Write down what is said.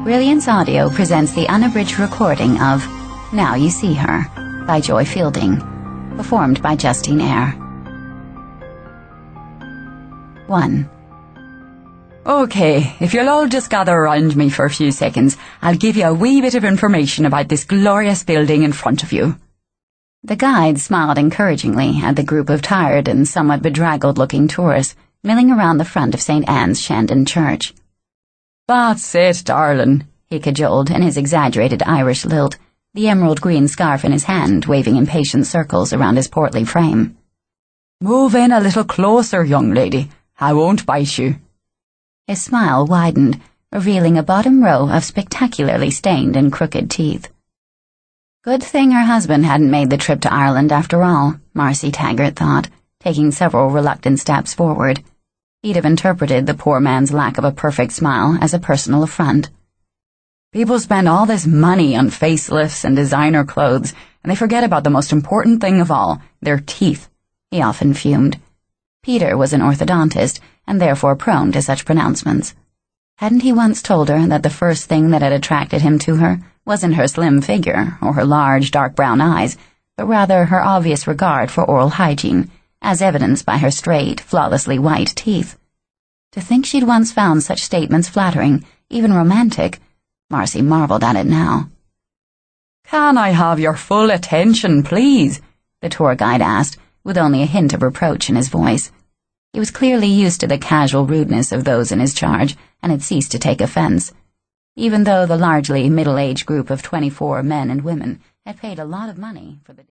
Brilliance Audio presents the unabridged recording of Now You See Her by Joy Fielding, performed by Justine Eyre. 1. Okay, if you'll all just gather around me for a few seconds, I'll give you a wee bit of information about this glorious building in front of you. The guide smiled encouragingly at the group of tired and somewhat bedraggled-looking tourists milling around the front of St. Anne's Shandon Church. That's it, darling, he cajoled in his exaggerated Irish lilt, the emerald green scarf in his hand waving impatient circles around his portly frame. Move in a little closer, young lady. I won't bite you. His smile widened, revealing a bottom row of spectacularly stained and crooked teeth. Good thing her husband hadn't made the trip to Ireland after all, Marcy Taggart thought, taking several reluctant steps forward. He'd have interpreted the poor man's lack of a perfect smile as a personal affront. People spend all this money on facelifts and designer clothes, and they forget about the most important thing of all, their teeth, he often fumed. Peter was an orthodontist, and therefore prone to such pronouncements. Hadn't he once told her that the first thing that had attracted him to her wasn't her slim figure or her large, dark brown eyes, but rather her obvious regard for oral hygiene, as evidenced by her straight, flawlessly white teeth. To think she'd once found such statements flattering, even romantic, Marcy marveled at it now. "Can I have your full attention, please?" the tour guide asked, with only a hint of reproach in his voice. He was clearly used to the casual rudeness of those in his charge, and had ceased to take offense, even though the largely middle-aged group of 24 men and women had paid a lot of money for the